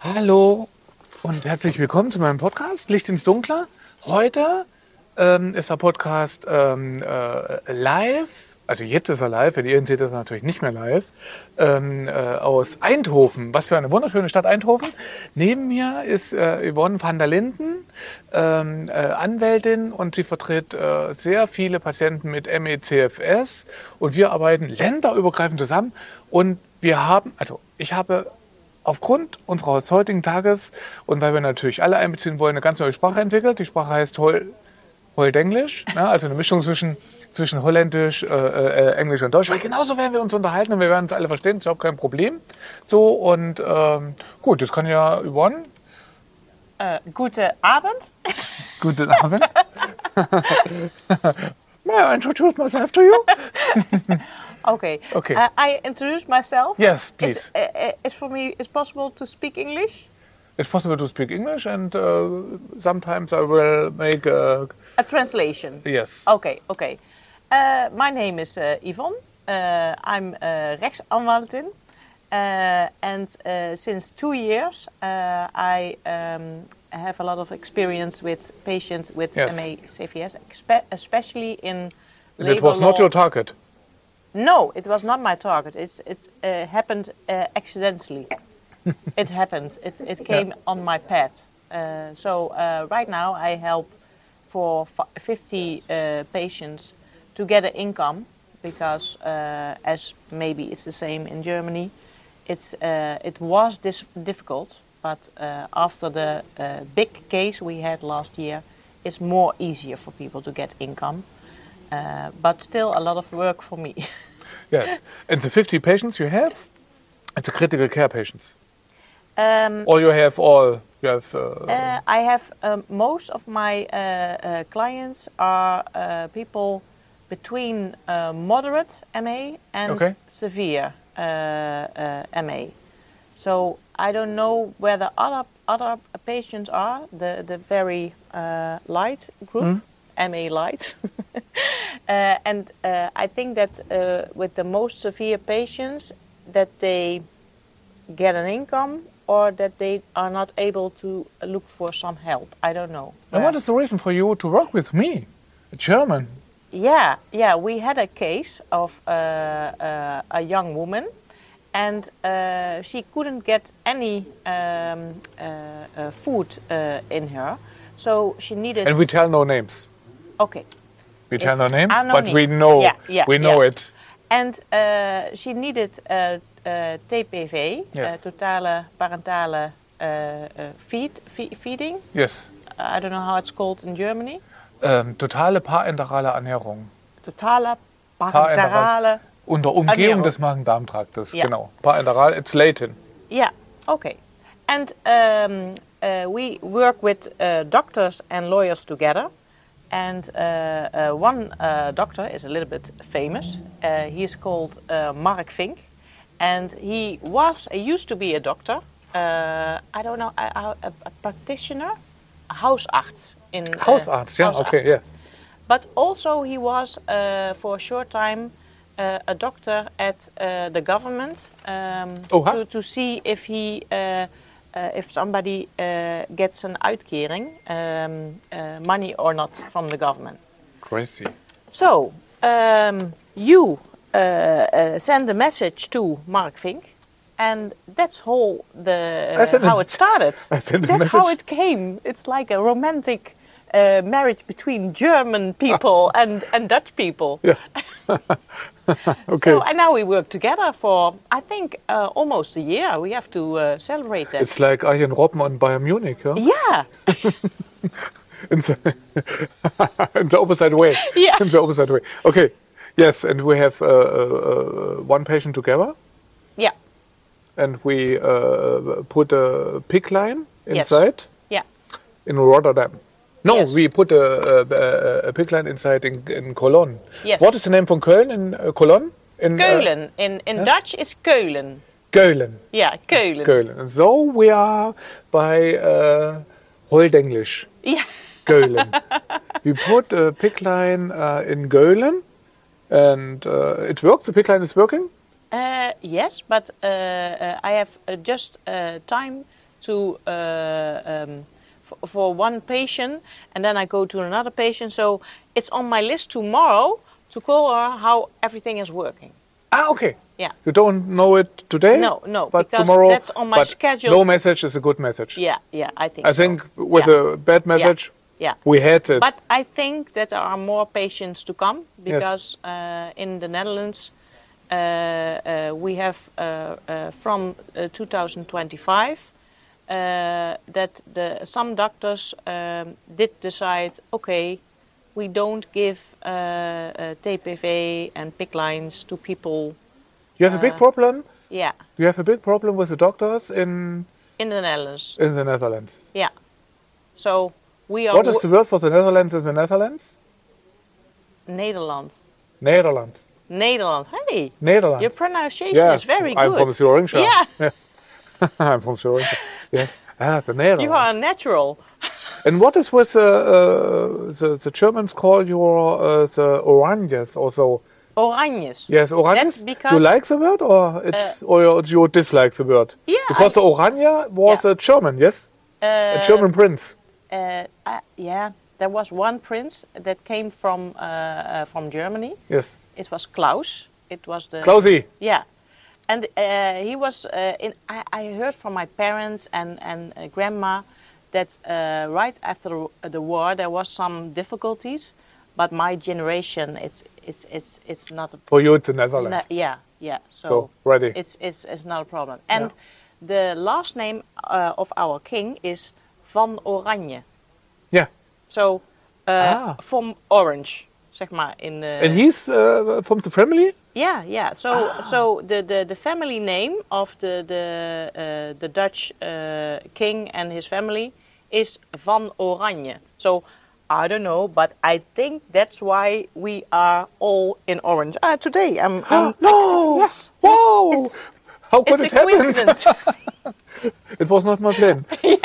Hallo und herzlich willkommen zu meinem Podcast Licht ins Dunkle. Heute ist der Podcast live, also jetzt ist er live, wenn ihr ihn seht, ist er natürlich nicht mehr live, aus Eindhoven. Was für eine wunderschöne Stadt Eindhoven. Neben mir ist Yvonne van der Linden, Anwältin, und sie vertritt sehr viele Patienten mit ME/CFS und wir arbeiten länderübergreifend zusammen und ich habe aufgrund unseres heutigen Tages und weil wir natürlich alle einbeziehen wollen, eine ganz neue Sprache entwickelt. Die Sprache heißt Holländisch, ne? Also eine Mischung zwischen Holländisch, Englisch und Deutsch. Weil genauso werden wir uns unterhalten und wir werden uns alle verstehen, ist überhaupt kein Problem. So, und gut, das kann ja Yvonne. Guten Abend. Guten Abend. May I introduce myself to you? Okay. I introduce myself. Yes, please. It's possible to speak English? It's possible to speak English, and sometimes I will make a translation. Yes. Okay. My name is Yvonne. I'm rechtsanwältin. And since 2 years, I have a lot of experience with patients with ME/CFS, especially in labor It was law. not your target. No, it was not my target. It's happened accidentally. It happened. It came on my path. So right now I help for 50 patients to get an income because, as maybe it's the same in Germany, it was difficult. But after the big case we had last year, it's more easier for people to get income. But still a lot of work for me. Yes. And the 50 patients you have, it's the critical care patients? Or you have all? I have most of my clients are people between moderate ME and severe ME. So I don't know where the other patients are, the very light group, ME light. And I think that with the most severe patients, that they get an income or that they are not able to look for some help. I don't know. And what is the reason for you to work with me, a German? Yeah. We had a case of a young woman, and she couldn't get any food in her, so she needed. And we tell no names. Okay. We tell no names, anoniem. but we know. We know it. And she needed TPV, totale parentale feeding. Yes. I don't know how it's called in Germany. Totale parenterale Ernährung. Totale parenterale unter Umgehung Ernährung. des Magen-Darm-Traktes, genau. Parenteral, it's Latin. Yeah, okay. And we work with doctors and lawyers together. And one doctor is a little bit famous. He is called Mark Fink. And he used to be a doctor. I don't know, a practitioner, a huisarts. Huisarts, yeah, okay, yeah. But also he was, for a short time, a doctor at the government to see if he... if somebody gets an uitkering, money or not, from the government. Crazy. So, you send a message to Mark Fink, and that's how it started. That's how it came. It's like a romantic marriage between German people and Dutch people. Yeah. Okay. So, and now we work together for, I think, almost a year. We have to celebrate that. It's like Arjen Robben on Bayern Munich, huh? Yeah. in the opposite way. Yeah. In the opposite way. Okay. Yes, and we have one patient together. Yeah. And we put a PICC line inside. Yes. Yeah. In Rotterdam. No, yes. We put a PICC line inside in Cologne. Yes. What is the name from Köln in Cologne? Keulen. In Dutch is Keulen. Keulen. Yeah, Keulen. Keulen. And so we are by Holländisch. Yeah. Keulen. We put a PICC line in Keulen, and it works. The PICC line is working. Yes, but I have just time to for one patient, and then I go to another patient. So it's on my list tomorrow to call her how everything is working. Ah, okay. Yeah. You don't know it today? No, but because tomorrow, that's on my schedule. No message is a good message. Yeah, I think. I think with a bad message, we had it. But I think that there are more patients to come because in the Netherlands we have from 2025 that some doctors did decide, okay, we don't give TPV and PICC lines to people. You have a big problem? Yeah. You have a big problem with the doctors in the Netherlands. In the Netherlands. Yeah. So we are. What is the word for the Netherlands in the Netherlands? Nederland. Nederland. Nederland. Hey. Nederland. Your pronunciation is very good. I'm from Thuringia. Yeah. I'm from Thuringia. Yes. The Netherlands. You are a natural. And what is with the Germans call your the Oranjes also? Oranjes. Yes, Oranjes. That's because you like the word or it's or you dislike the word? Yeah. Because the Oranje was a German, yes? A German prince. Yeah, there was one prince that came from Germany. Yes. It was Klaus. It was the Klausi. Yeah, and he was I heard from my parents and grandma that right after the war there was some difficulties, but my generation it's not a, for you it's the Netherlands. Yeah. So ready. It's not a problem. And the last name of our king is Van Oranje. Yeah. So from Orange, zeg maar in. And he's from the family. Yeah. So the family name of the Dutch king and his family is Van Oranje. So I don't know, but I think that's why we are all in orange. Today I'm no. Yes. Whoa. Yes, how could it happen? Coincidence. It was not my plan.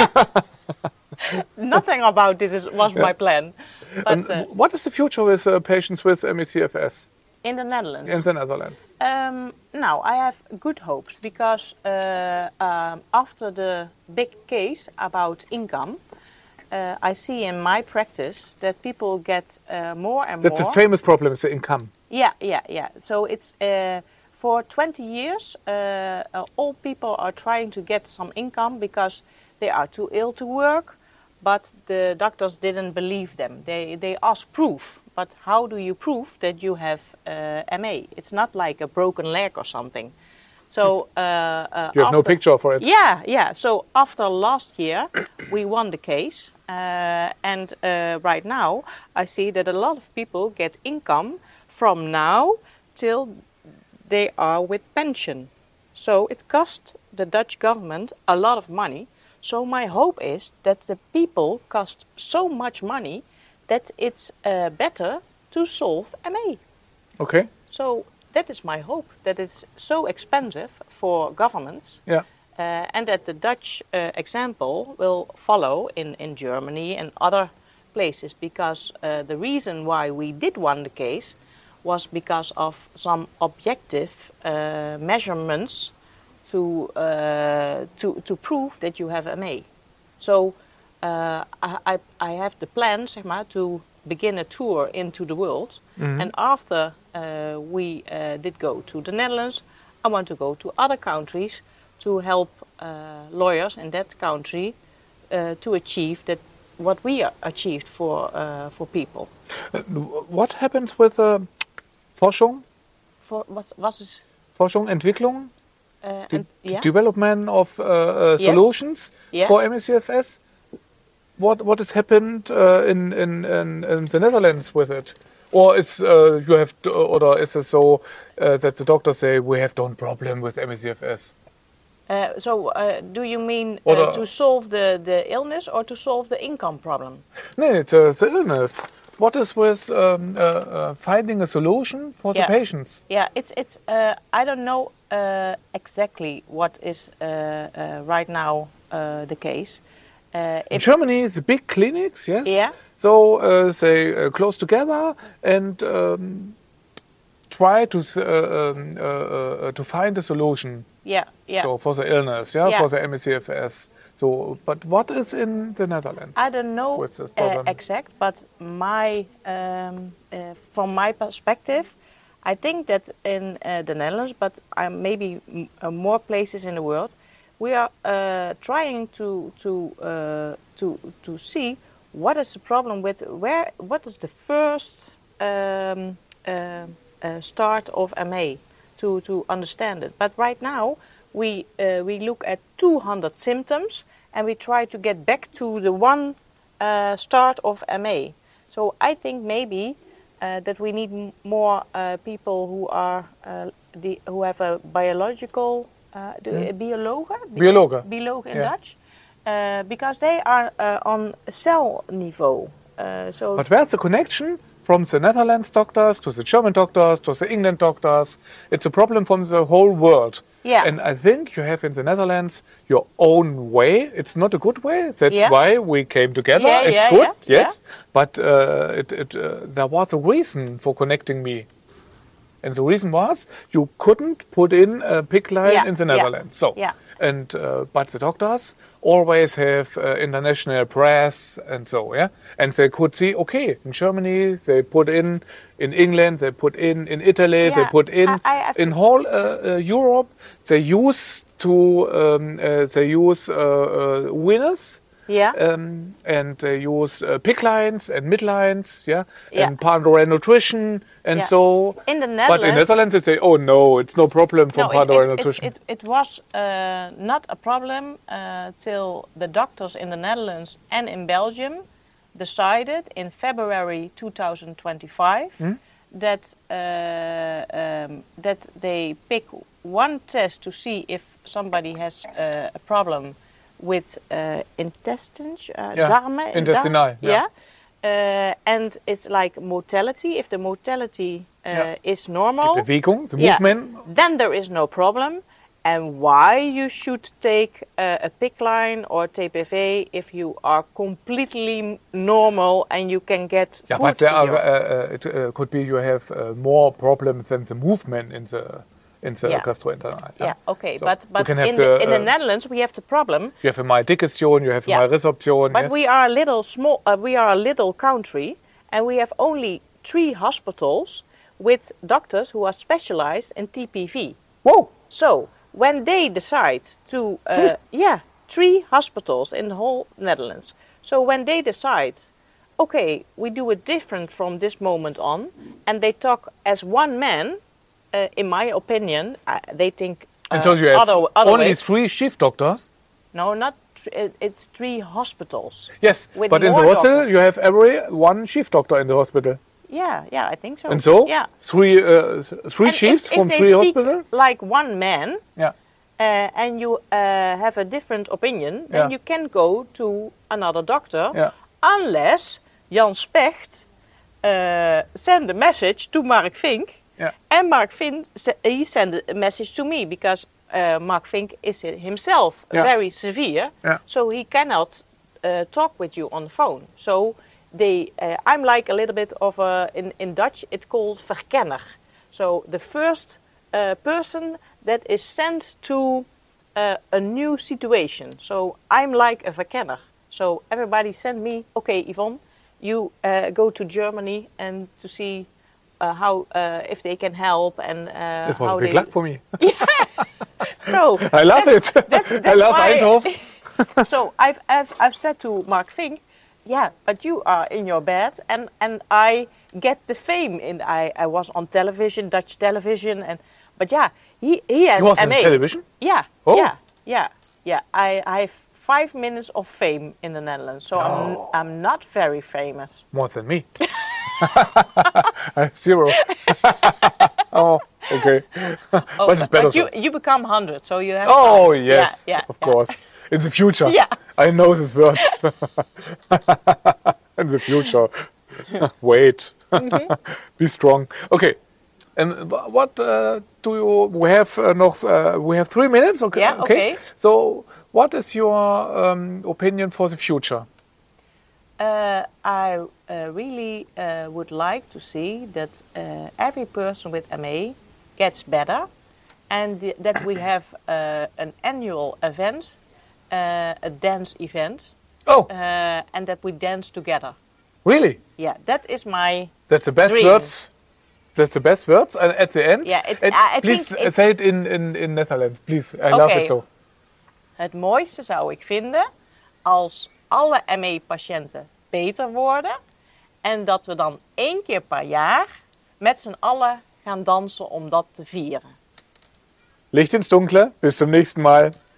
Nothing about this was my plan. But what is the future with patients with ME/CFS? In the Netherlands? In the Netherlands. Now, I have good hopes because after the big case about income, I see in my practice that people get more and more. That's a famous problem, is the income. Yeah. So it's for 20 years, all people are trying to get some income because they are too ill to work, but the doctors didn't believe them. They ask proof. But how do you prove that you have MA? It's not like a broken leg or something. So you have no picture for it. Yeah. So after last year, we won the case, and right now I see that a lot of people get income from now till they are with pension. So it costs the Dutch government a lot of money. So my hope is that the people cost so much money that it's better to solve MA. Okay. So that is my hope, that it's so expensive for governments. Yeah. And that the Dutch example will follow in Germany and other places, because the reason why we did win the case was because of some objective measurements to prove that you have MA. So I have the plan, zeg maar, to begin a tour into the world. Mm-hmm. And after we did go to the Netherlands, I want to go to other countries to help lawyers in that country to achieve that what we achieved for people. What happens with Forschung? Was is Forschung, Entwicklung? Development of solutions for ME/CFS. What has happened in the Netherlands with it? Or is you have or is it so that the doctors say we have no problem with ME/CFS? Do you mean to solve the illness or to solve the income problem? No, it's the illness. What is with finding a solution for the patients? Yeah, it's I don't know exactly what is right now the case. In Germany, the big clinics, yes. Yeah. So they close together and try to find a solution. Yeah, yeah. So for the illness, Yeah. for the ME/CFS. So, but what is in the Netherlands? I don't know with this problem? exact, but from my perspective, I think that in the Netherlands, but maybe more places in the world, we are trying to see what is the problem with what is the first start of MA to understand it. But right now we look at 200 symptoms and we try to get back to the one start of MA. So I think maybe that we need more people who are who have a biological bioloog in Dutch, because they are on cell niveau. But where's the connection from the Netherlands doctors to the German doctors to the England doctors? It's a problem from the whole world. Yeah. And I think you have in the Netherlands your own way. It's not a good way. That's why we came together. It's good, yes. But there was a reason for connecting me. And the reason was you couldn't put in a PICC line in the Netherlands. So, and but the doctors always have international press and so, and they could see, okay, in Germany they put in England they put in Italy they put in whole Europe they use winners. And they use PICC lines and midlines, and Pandora nutrition and so. In the Netherlands, but in Netherlands, they say, "Oh no, it's no problem for Pandora nutrition." It was not a problem till the doctors in the Netherlands and in Belgium decided in February 2025 that they pick one test to see if somebody has a problem with intestines, darmen, intestinal, and it's like motility. If the motility is normal, the Bewegung, the movement, then there is no problem. And why you should take a PICC line or TPV if you are completely normal and you can get food. But there are, it could be you have more problems than the movement in the gastrointestinal. Okay, so but in the Netherlands we have the problem. You have a maldigestion, you have a malresorption. But we are a little small. We are a little country, and we have only 3 hospitals with doctors who are specialized in TPV. Whoa! So when they decide to, 3 hospitals in the whole Netherlands. So when they decide, okay, we do it different from this moment on, and they talk as one man. In my opinion, they think. And so you have only 3 chief doctors? No, not. It's 3 hospitals. Yes, but in the hospital doctors. you have every one chief doctor in the hospital. Yeah, I think so. And so, 3 and chiefs if from 3 hospitals? Like one man, and you have a different opinion, then you can go to another doctor, unless Jan Specht send a message to Mark Vink. And Mark Vink, he sent a message to me because Mark Vink is himself very severe, so he cannot talk with you on the phone. So I'm like a little bit of in Dutch it's called verkenner. So the first person that is sent to a new situation. So I'm like a verkenner. So everybody sent me, okay, Yvonne, you go to Germany and to see. How if they can help and it was a big luck for me. So I love it. I love Eindhoven. So I've said to Mark Vink, but you are in your bed and I get the fame. I was on television, Dutch television, but he has he was MA. on television. Yeah. I have 5 minutes of fame in the Netherlands, so I'm not very famous. More than me. I have 0. Oh, okay. But it's better. But you become 100, so you have. Oh time. yes, of course. In the future. I know these words. In the future. Wait. Be strong. Okay. And what do you? We have we have 3 minutes. Okay. Yeah. Okay. So, what is your opinion for the future? I really would like to see that every person with MA gets better and that we have an annual event, a dance event, and that we dance together. Really? Yeah, that is my That's the best dream. words. That's the best words at the end. Yeah, please say it in Netherlands, please. I love it so. Het mooiste zou ik vinden als alle ME-patiënten beter worden en dat we dan 1 keer per jaar met z'n allen gaan dansen om dat te vieren. Licht ins Dunkle, bis zum nächsten Mal.